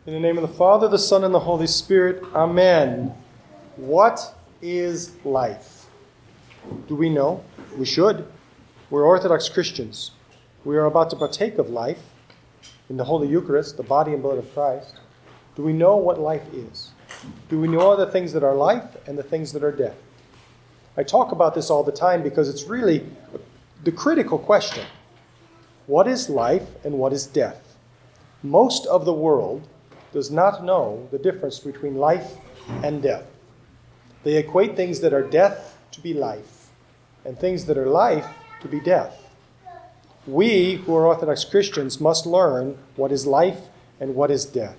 In the name of the Father, the Son, and the Holy Spirit, Amen. What is life? Do we know? We should. We're Orthodox Christians. We are about to partake of life in the Holy Eucharist, the body and blood of Christ. Do we know what life is? Do we know the things that are life and the things that are death? I talk about this all the time because it's really the critical question. What is life and what is death? Most of the world does not know the difference between life and death. They equate things that are death to be life, and things that are life to be death. We, who are Orthodox Christians, must learn what is life and what is death.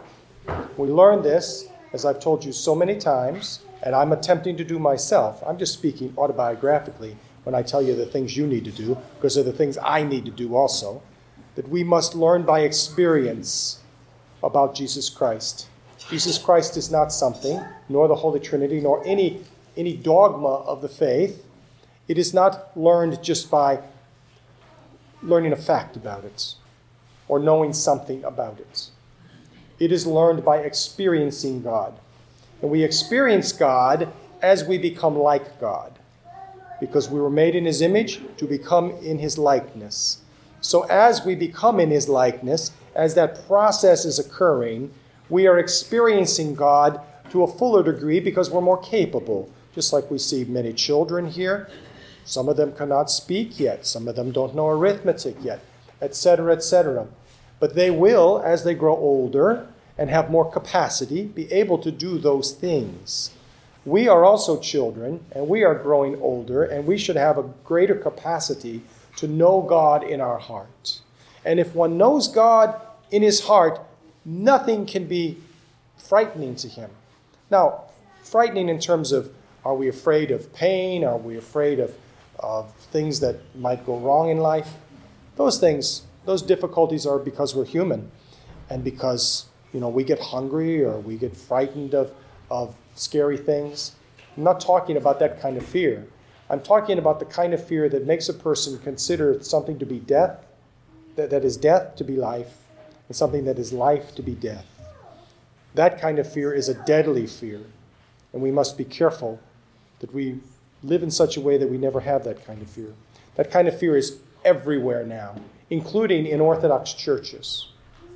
We learn this, as I've told you so many times, and I'm attempting to do myself. I'm just speaking autobiographically when I tell you the things you need to do, because they're the things I need to do also, that we must learn by experience about Jesus Christ. Jesus Christ is not something, nor the Holy Trinity, nor any dogma of the faith. It is not learned just by learning a fact about it or knowing something about it. It is learned by experiencing God. And we experience God as we become like God, because we were made in His image to become in His likeness. So as we become in His likeness, as that process is occurring, we are experiencing God to a fuller degree because we're more capable. Just like we see many children here. Some of them cannot speak yet. Some of them don't know arithmetic yet, etc., etc. But they will, as they grow older and have more capacity, be able to do those things. We are also children, and we are growing older, and we should have a greater capacity to know God in our heart. And if one knows God in his heart, nothing can be frightening to him. Now, frightening in terms of, are we afraid of pain? Are we afraid of things that might go wrong in life? Those things, those difficulties are because we're human, and because, we get hungry or we get frightened of scary things. I'm not talking about that kind of fear. I'm talking about the kind of fear that makes a person consider something to be death, that is death to be life, and something that is life to be death. That kind of fear is a deadly fear, and we must be careful that we live in such a way that we never have that kind of fear. That kind of fear is everywhere now, including in Orthodox churches.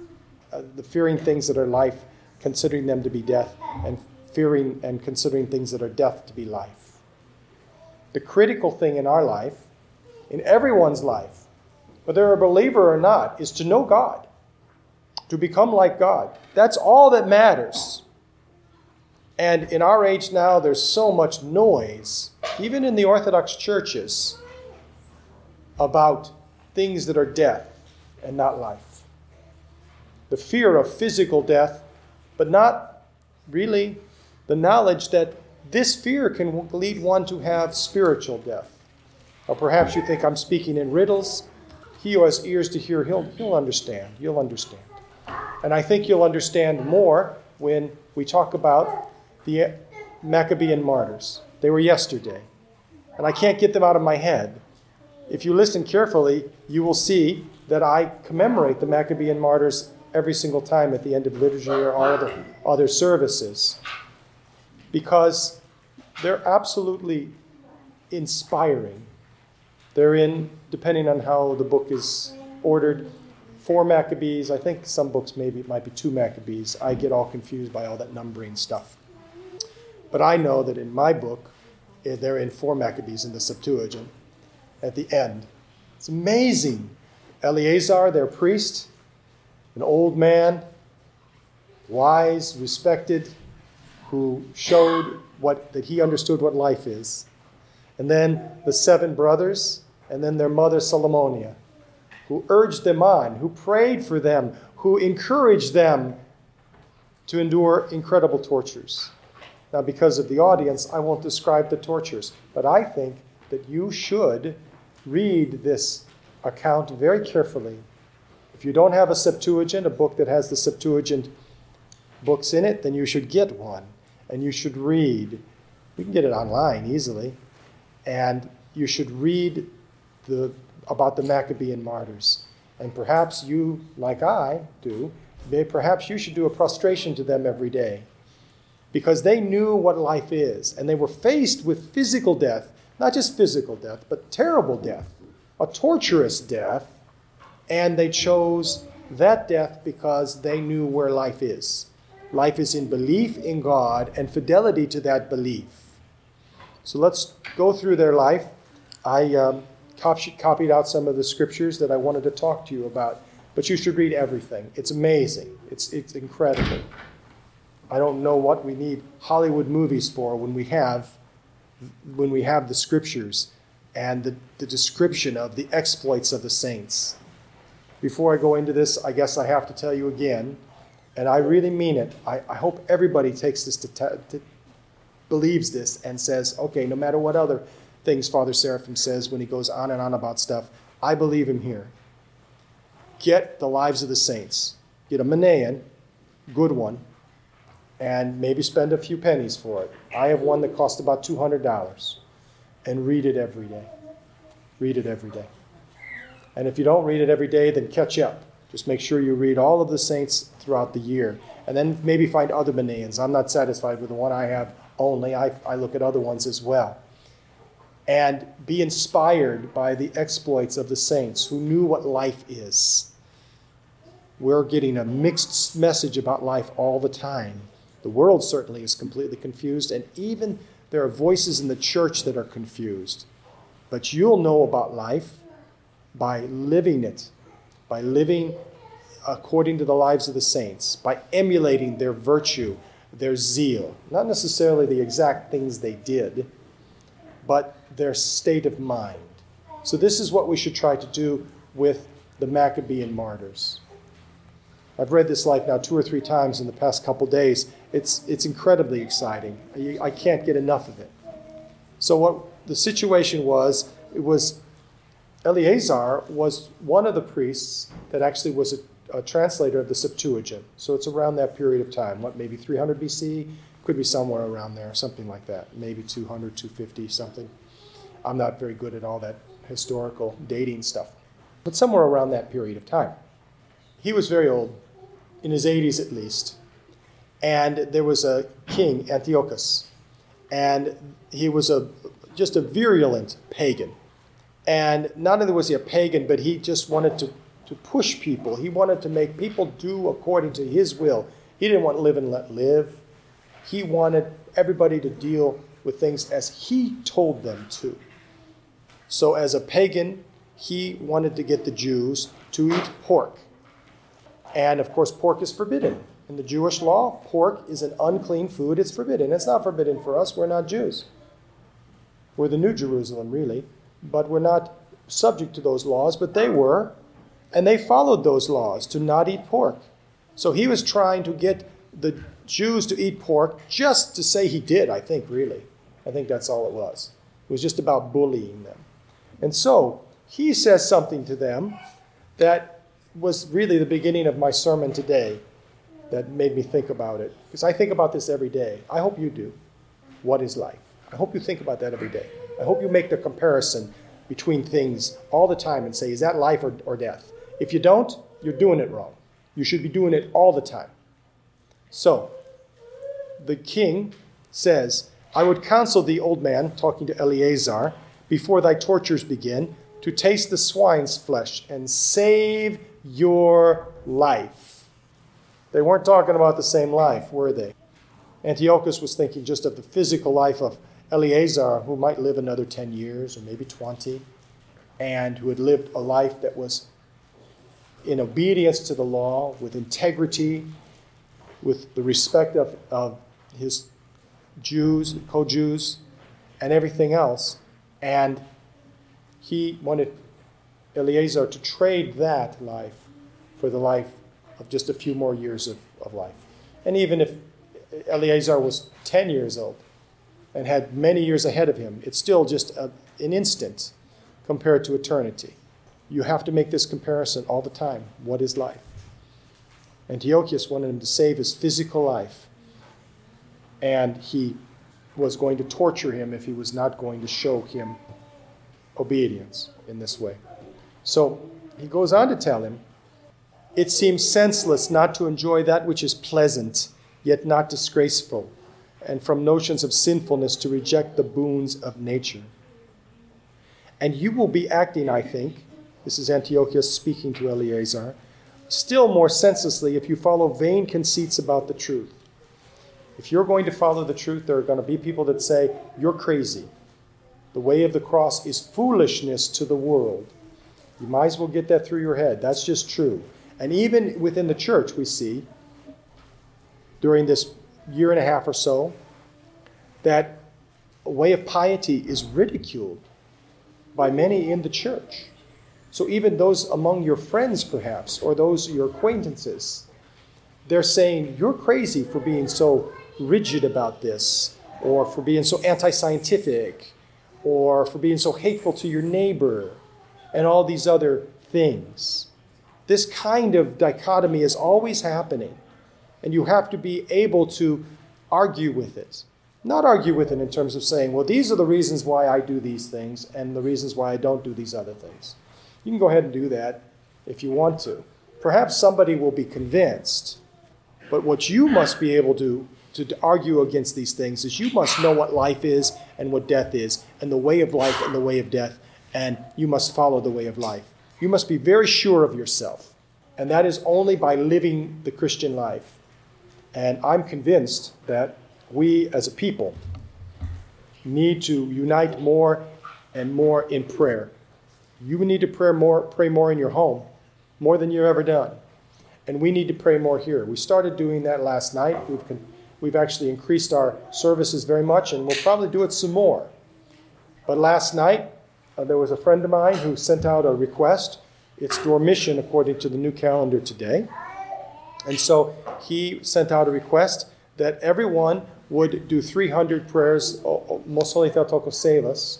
The fearing things that are life, considering them to be death, and fearing and considering things that are death to be life. The critical thing in our life, in everyone's life, whether they're a believer or not, is to know God, to become like God. That's all that matters. And in our age now, there's so much noise, even in the Orthodox churches, about things that are death and not life. The fear of physical death, but not really the knowledge that this fear can lead one to have spiritual death. Or perhaps you think I'm speaking in riddles. He who has ears to hear, he'll understand. You'll understand. And I think you'll understand more when we talk about the Maccabean martyrs. They were yesterday. And I can't get them out of my head. If you listen carefully, you will see that I commemorate the Maccabean martyrs every single time at the end of liturgy or all other services. Because they're absolutely inspiring. They're in, depending on how the book is ordered, 4 Maccabees. I think some books it might be 2 Maccabees. I get all confused by all that numbering stuff. But I know that in my book, they're in 4 Maccabees in the Septuagint at the end. It's amazing. Eleazar, their priest, an old man, wise, respected, who showed that he understood what life is. And then the 7 brothers, and then their mother Salomonia, who urged them on, who prayed for them, who encouraged them to endure incredible tortures. Now, because of the audience, I won't describe the tortures, but I think that you should read this account very carefully. If you don't have a Septuagint, a book that has the Septuagint books in it, then you should get one, and you should read. You can get it online easily. And you should read about the Maccabean martyrs. And perhaps you, like I do, Perhaps you should do a prostration to them every day, because they knew what life is, and they were faced with physical death, not just physical death, but terrible death, a torturous death, and they chose that death because they knew where life is. Life is in belief in God and fidelity to that belief. So let's go through their life. I copied out some of the scriptures that I wanted to talk to you about, but you should read everything. It's amazing. It's incredible. I don't know what we need Hollywood movies for when we have the scriptures and the description of the exploits of the saints. Before I go into this, I guess I have to tell you again, and I really mean it. I hope everybody takes this believes this and says, okay, no matter what other things Father Seraphim says when he goes on and on about stuff, I believe him here. Get the Lives of the Saints. Get a Manaean, good one, and maybe spend a few pennies for it. I have one that cost about $200, and read it every day. Read it every day. And if you don't read it every day, then catch up. Just make sure you read all of the saints throughout the year. And then maybe find other Manaeans. I'm not satisfied with the one I have only. I look at other ones as well. And be inspired by the exploits of the saints who knew what life is. We're getting a mixed message about life all the time. The world certainly is completely confused, and even there are voices in the church that are confused. But you'll know about life by living it, by living according to the lives of the saints, by emulating their virtue, their zeal. Not necessarily the exact things they did, but their state of mind. So this is what we should try to do with the Maccabean martyrs. I've read this life now 2 or 3 times in the past couple days. It's incredibly exciting. I can't get enough of it. So what the situation was, it was Eleazar was one of the priests that actually was a translator of the Septuagint. So it's around that period of time. Maybe 300 BC? Could be somewhere around there, something like that. Maybe 200, 250, something. I'm not very good at all that historical dating stuff. But somewhere around that period of time. He was very old, in his 80s at least. And there was a king, Antiochus. And he was just a virulent pagan. And not only was he a pagan, but he just wanted to push people. He wanted to make people do according to his will. He didn't want live and let live. He wanted everybody to deal with things as he told them to. So as a pagan, he wanted to get the Jews to eat pork. And of course, pork is forbidden. In the Jewish law, pork is an unclean food. It's forbidden. It's not forbidden for us. We're not Jews. We're the New Jerusalem, really. But we're not subject to those laws, but they were. And they followed those laws to not eat pork. So he was trying to get the Jews to eat pork just to say he did, I think, really. I think that's all it was. It was just about bullying them. And so he says something to them that was really the beginning of my sermon today that made me think about it. Because I think about this every day. I hope you do. What is life? I hope you think about that every day. I hope you make the comparison between things all the time and say, is that life or death? If you don't, you're doing it wrong. You should be doing it all the time. So, the king says, I would counsel thee, old man, talking to Eleazar, before thy tortures begin, to taste the swine's flesh and save your life. They weren't talking about the same life, were they? Antiochus was thinking just of the physical life of Eleazar, who might live another 10 years or maybe 20, and who had lived a life that was in obedience to the law, with integrity, with the respect of his Jews, co-Jews, and everything else. And he wanted Eleazar to trade that life for the life of just a few more years of life. And even if Eleazar was 10 years old and had many years ahead of him, it's still just an instant compared to eternity. You have to make this comparison all the time. What is life? Antiochus wanted him to save his physical life, and he was going to torture him if he was not going to show him obedience in this way. So he goes on to tell him, It seems senseless not to enjoy that which is pleasant, yet not disgraceful, and from notions of sinfulness to reject the boons of nature. And you will be acting, I think, this is Antiochus speaking to Eleazar, still more senselessly if you follow vain conceits about the truth. If you're going to follow the truth, there are going to be people that say, you're crazy. The way of the cross is foolishness to the world. You might as well get that through your head. That's just true. And even within the church, we see, during this year and a half or so, that a way of piety is ridiculed by many in the church. So even those among your friends, perhaps, or those your acquaintances, they're saying, you're crazy for being so rigid about this, or for being so anti-scientific, or for being so hateful to your neighbor, and all these other things. This kind of dichotomy is always happening, and you have to be able to argue with it. Not argue with it in terms of saying, well, these are the reasons why I do these things, and the reasons why I don't do these other things. You can go ahead and do that if you want to. Perhaps somebody will be convinced, but what you must be able to argue against these things is you must know what life is and what death is, and the way of life and the way of death, and you must follow the way of life. You must be very sure of yourself, and that is only by living the Christian life. And I'm convinced that we as a people need to unite more and more in prayer. You need to pray more in your home, more than you've ever done. And we need to pray more here. We started doing that last night. We've actually increased our services very much, and we'll probably do it some more. But last night, there was a friend of mine who sent out a request. It's Dormition according to the new calendar today. And so he sent out a request that everyone would do 300 prayers, Most Holy Theotokos Savas,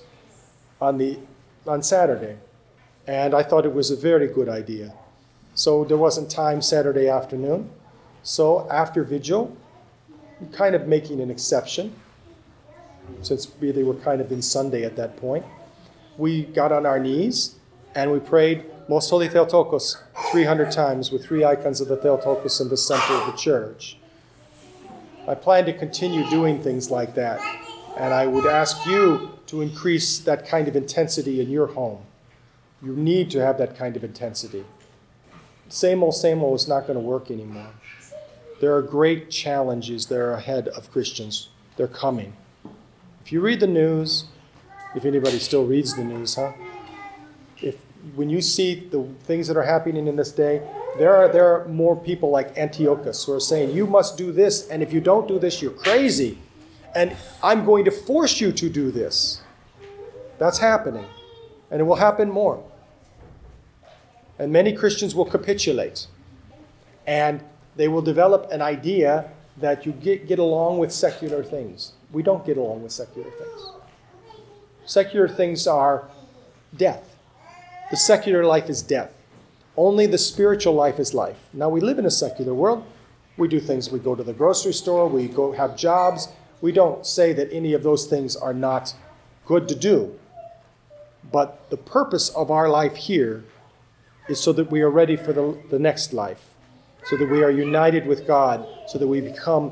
on Saturday. And I thought it was a very good idea. So there wasn't time Saturday afternoon. So after Vigil, I'm kind of making an exception, since really we're kind of in Sunday at that point. We got on our knees and we prayed Most Holy Theotokos 300 times with 3 icons of the Theotokos in the center of the church. I plan to continue doing things like that, and I would ask you to increase that kind of intensity in your home. You need to have that kind of intensity. Same old is not going to work anymore. There are great challenges that are ahead of Christians. They're coming. If you read the news, if anybody still reads the news, when you see the things that are happening in this day, there are more people like Antiochus who are saying, you must do this, and if you don't do this, you're crazy. And I'm going to force you to do this. That's happening. And it will happen more. And many Christians will capitulate. And they will develop an idea that you get along with secular things. We don't get along with secular things. Secular things are death. The secular life is death. Only the spiritual life is life. Now, we live in a secular world. We do things. We go to the grocery store. We go have jobs. We don't say that any of those things are not good to do. But the purpose of our life here is so that we are ready for the next life, so that we are united with God, so that we become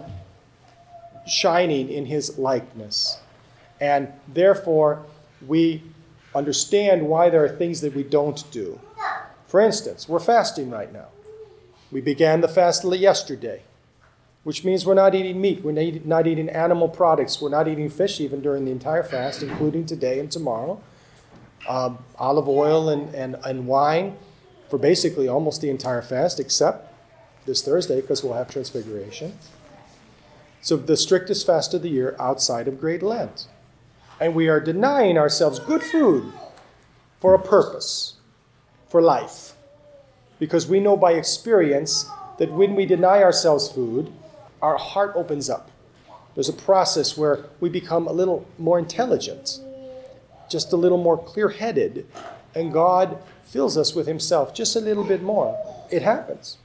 shining in His likeness. And therefore, we understand why there are things that we don't do. For instance, we're fasting right now. We began the fast yesterday, which means we're not eating meat. We're not eating animal products. We're not eating fish even during the entire fast, including today and tomorrow. Olive oil and wine for basically almost the entire fast, except this Thursday, because we'll have Transfiguration. So the strictest fast of the year outside of Great Lent. And we are denying ourselves good food for a purpose, for life. Because we know by experience that when we deny ourselves food, our heart opens up. There's a process where we become a little more intelligent, just a little more clear-headed, and God fills us with Himself just a little bit more. It happens.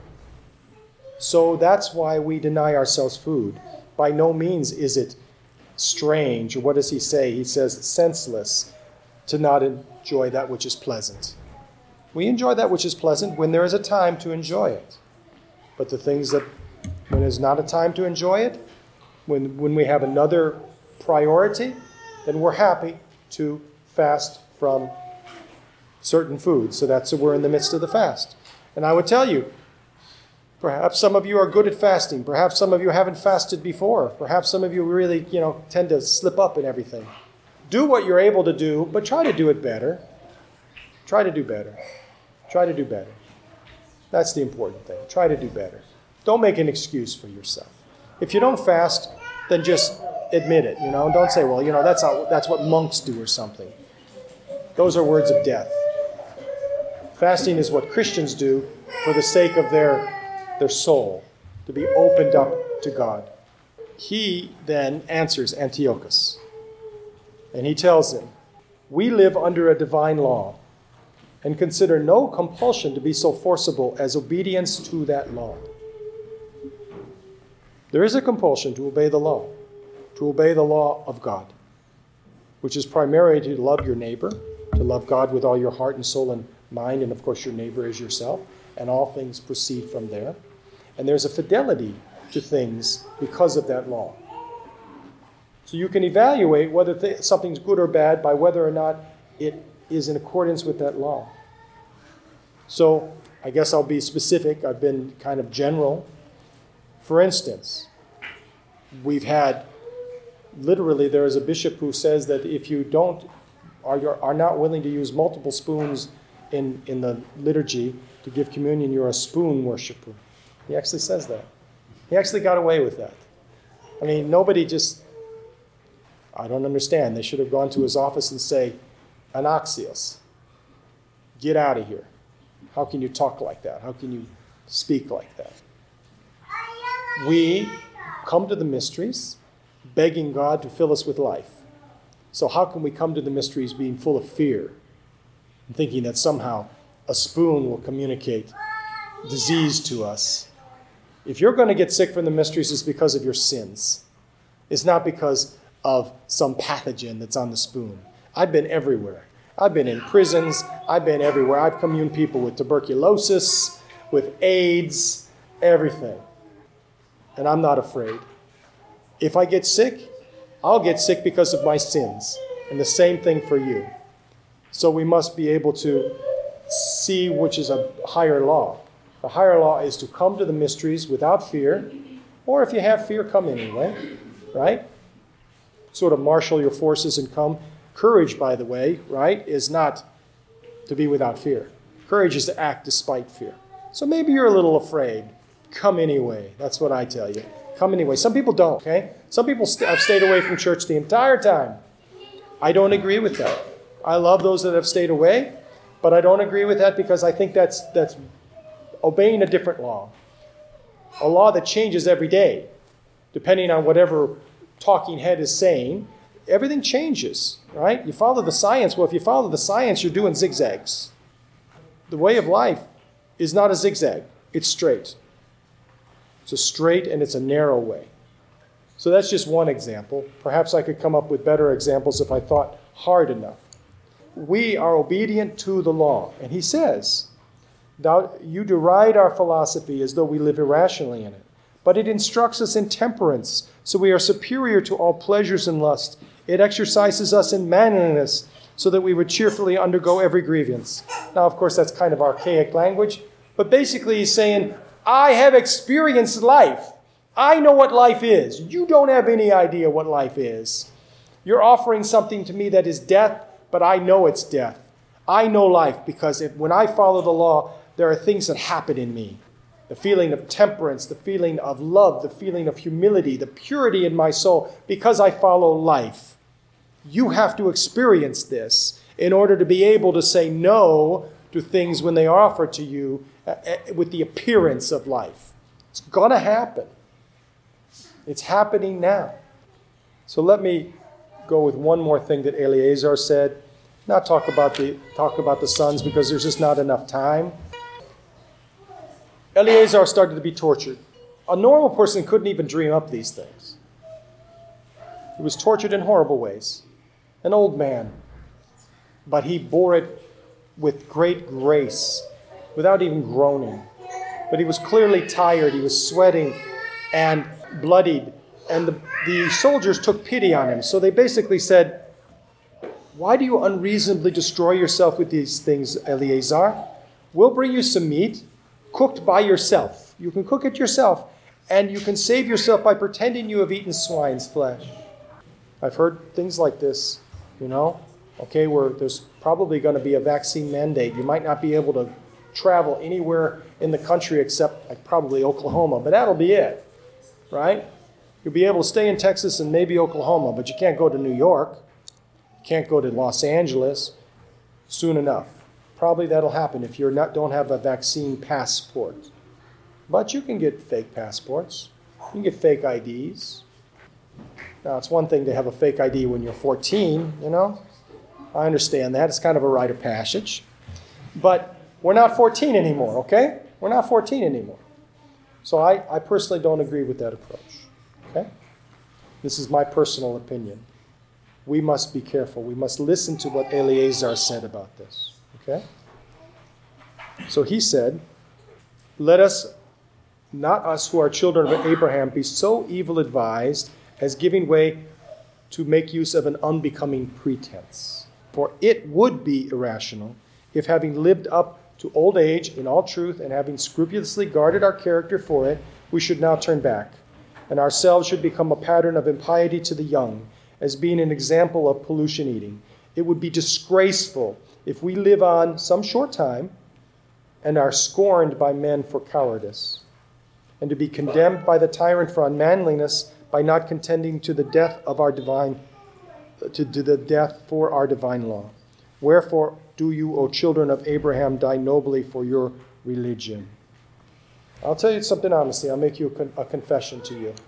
So that's why we deny ourselves food. By no means is it strange, or what does He say? He says it's senseless to not enjoy that which is pleasant. We enjoy that which is pleasant when there is a time to enjoy it. But the things that, when there's not a time to enjoy it, when we have another priority, then we're happy to fast from certain foods. So we're in the midst of the fast. And I would tell you, perhaps some of you are good at fasting. Perhaps some of you haven't fasted before. Perhaps some of you really, tend to slip up in everything. Do what you're able to do, but try to do it better. Try to do better. Try to do better. That's the important thing. Try to do better. Don't make an excuse for yourself. If you don't fast, then just admit it. Don't say, well, that's what monks do or something. Those are words of death. Fasting is what Christians do for the sake of their soul, to be opened up to God. He then answers Antiochus, and he tells him, we live under a divine law, and consider no compulsion to be so forcible as obedience to that law. There is a compulsion to obey the law of God, which is primarily to love your neighbor, to love God with all your heart and soul and mind, and of course your neighbor is yourself, and all things proceed from there. And there's a fidelity to things because of that law. So you can evaluate whether something's good or bad by whether or not it is in accordance with that law. So I guess I'll be specific. I've been kind of general. For instance, we've had, literally there is a bishop who says that if you are not willing to use multiple spoons in the liturgy to give communion, you're a spoon worshiper. He actually says that. He actually got away with that. I mean, I don't understand. They should have gone to his office and say, Anaxios, get out of here. How can you talk like that? How can you speak like that? We come to the mysteries begging God to fill us with life. So how can we come to the mysteries being full of fear and thinking that somehow a spoon will communicate disease to us? If you're going to get sick from the mysteries, it's because of your sins. It's not because of some pathogen that's on the spoon. I've been everywhere. I've been in prisons. I've been everywhere. I've communed people with tuberculosis, with AIDS, everything. And I'm not afraid. If I get sick, I'll get sick because of my sins. And the same thing for you. So we must be able to see which is a higher law. The higher law is to come to the mysteries without fear. Or if you have fear, come anyway. Right? Sort of marshal your forces and come. Courage, by the way, right, is not to be without fear. Courage is to act despite fear. So maybe you're a little afraid. Come anyway. That's what I tell you. Come anyway. Some people don't, okay? Some people have stayed away from church the entire time. I don't agree with that. I love those that have stayed away, but I don't agree with that because I think that's obeying a different law. A law that changes every day, depending on whatever talking head is saying. Everything changes, right? You follow the science. Well, if you follow the science, you're doing zigzags. The way of life is not a zigzag. It's straight. It's a straight and it's a narrow way. So that's just one example. Perhaps I could come up with better examples if I thought hard enough. We are obedient to the law. And he says, you deride our philosophy as though we live irrationally in it. But it instructs us in temperance, so we are superior to all pleasures and lust. It exercises us in manliness, so that we would cheerfully undergo every grievance. Now, of course, that's kind of archaic language, but basically he's saying, I have experienced life. I know what life is. You don't have any idea what life is. You're offering something to me that is death, but I know it's death. I know life because when I follow the law, there are things that happen in me. The feeling of temperance, the feeling of love, the feeling of humility, the purity in my soul, because I follow life. You have to experience this in order to be able to say no to things when they are offered to you with the appearance of life. It's going to happen. It's happening now. So let me go with one more thing that Eleazar said. Not talk about the sons because there's just not enough time. Eleazar started to be tortured. A normal person couldn't even dream up these things. He was tortured in horrible ways. An old man. But he bore it with great grace, without even groaning. But he was clearly tired. He was sweating and bloodied. And the soldiers took pity on him. So they basically said, "Why do you unreasonably destroy yourself with these things, Eleazar? We'll bring you some meat cooked by yourself. You can cook it yourself, and you can save yourself by pretending you have eaten swine's flesh." I've heard things like this, Okay, there's probably going to be a vaccine mandate. You might not be able to travel anywhere in the country except probably Oklahoma, but that'll be it, right? You'll be able to stay in Texas and maybe Oklahoma, but you can't go to New York. You can't go to Los Angeles soon enough. Probably that'll happen if you don't have a vaccine passport. But you can get fake passports. You can get fake IDs. Now, it's one thing to have a fake ID when you're 14, I understand that. It's kind of a rite of passage. But we're not 14 anymore, okay? We're not 14 anymore. So I personally don't agree with that approach, okay? This is my personal opinion. We must be careful. We must listen to what Eleazar said about this, okay? So he said, "Let us, not us who are children of Abraham, be so evil advised as giving way to make use of an unbecoming pretense. For it would be irrational if, having lived up to old age in all truth and having scrupulously guarded our character for it, we should now turn back, and ourselves should become a pattern of impiety to the young, as being an example of pollution eating. It would be disgraceful if we live on some short time and are scorned by men for cowardice, and to be condemned by the tyrant for unmanliness by not contending to the death of our divine to the death for our divine law. Wherefore do you, O children of Abraham, die nobly for your religion." I'll tell you something honestly. I'll make you a confession to you.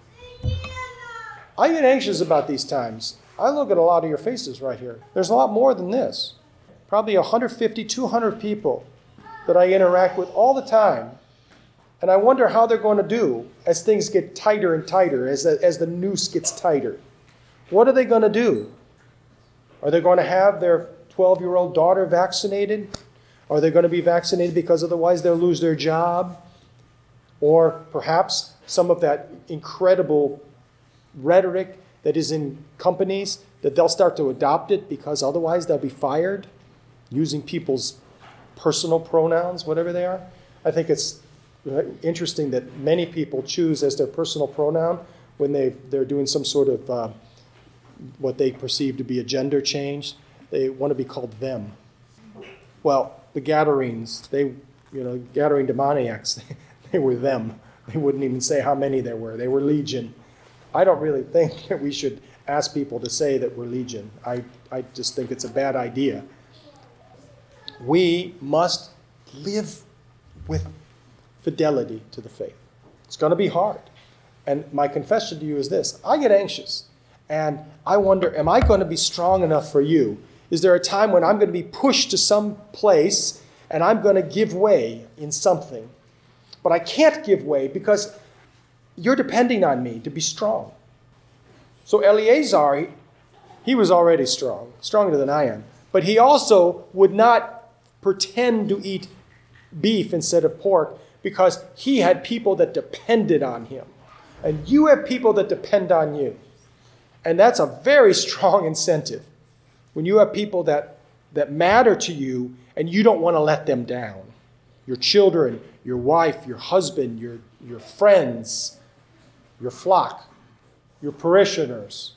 I get anxious about these times. I look at a lot of your faces right here. There's a lot more than this. Probably 150, 200 people that I interact with all the time. And I wonder how they're going to do as things get tighter and tighter, as the noose gets tighter. What are they going to do? Are they going to have their 12-year-old daughter vaccinated? Are they going to be vaccinated because otherwise they'll lose their job? Or perhaps some of that incredible rhetoric that is in companies, that they'll start to adopt it because otherwise they'll be fired, using people's personal pronouns, whatever they are. I think it's interesting that many people choose as their personal pronoun when they're doing some sort of what they perceive to be a gender change. They want to be called them. Well, the Gadarenes, Gadarene demoniacs, they were them. They wouldn't even say how many there were. They were legion. I don't really think that we should ask people to say that we're legion. I just think it's a bad idea. We must live with fidelity to the faith. It's going to be hard. And my confession to you is this. I get anxious. And I wonder, am I going to be strong enough for you? Is there a time when I'm going to be pushed to some place and I'm going to give way in something? But I can't give way because you're depending on me to be strong. So Eleazar, he was already strong, stronger than I am. But he also would not pretend to eat beef instead of pork because he had people that depended on him. And you have people that depend on you. And that's a very strong incentive. When you have people that matter to you and you don't want to let them down. Your children, your wife, your husband, your friends, your flock, your parishioners,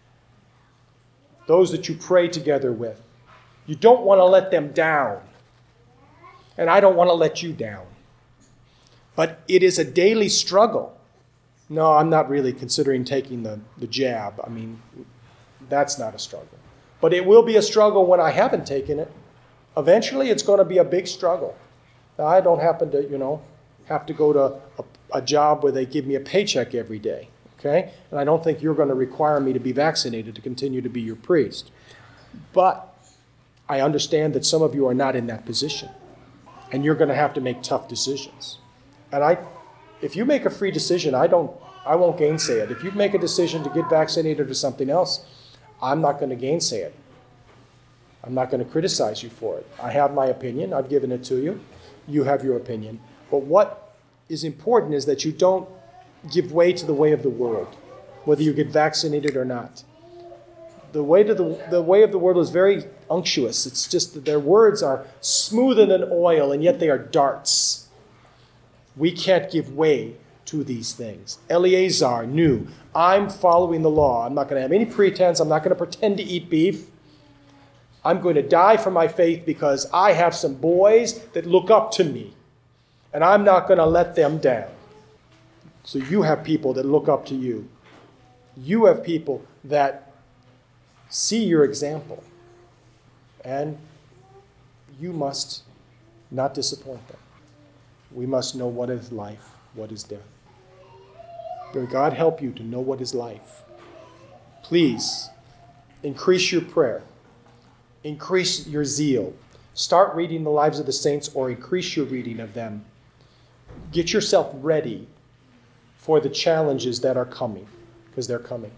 those that you pray together with. You don't want to let them down. And I don't want to let you down. But it is a daily struggle. No, I'm not really considering taking the jab. I mean, that's not a struggle. But it will be a struggle when I haven't taken it. Eventually, it's going to be a big struggle. Now, I don't happen to, have to go to a job where they give me a paycheck every day, okay? And I don't think you're going to require me to be vaccinated to continue to be your priest. But I understand that some of you are not in that position. And you're going to have to make tough decisions. And if you make a free decision, I won't gainsay it. If you make a decision to get vaccinated or something else, I'm not going to gainsay it. I'm not going to criticize you for it. I have my opinion. I've given it to you. You have your opinion. But what is important is that you don't give way to the way of the world, whether you get vaccinated or not. The way of the world is very unctuous. It's just that their words are smoother than oil, and yet they are darts. We can't give way to these things. Eleazar knew, I'm following the law. I'm not going to have any pretense. I'm not going to pretend to eat beef. I'm going to die for my faith because I have some boys that look up to me, and I'm not going to let them down. So you have people that look up to you. You have people that see your example, and you must not disappoint them. We must know what is life, what is death. May God help you to know what is life. Please, increase your prayer. Increase your zeal. Start reading the lives of the saints or increase your reading of them. Get yourself ready for the challenges that are coming, because they're coming.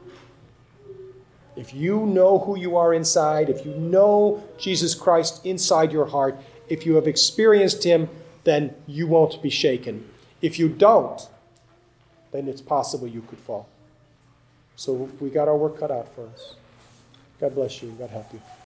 If you know who you are inside, if you know Jesus Christ inside your heart, if you have experienced him, then you won't be shaken. If you don't, then it's possible you could fall. So we got our work cut out for us. God bless you. God help you.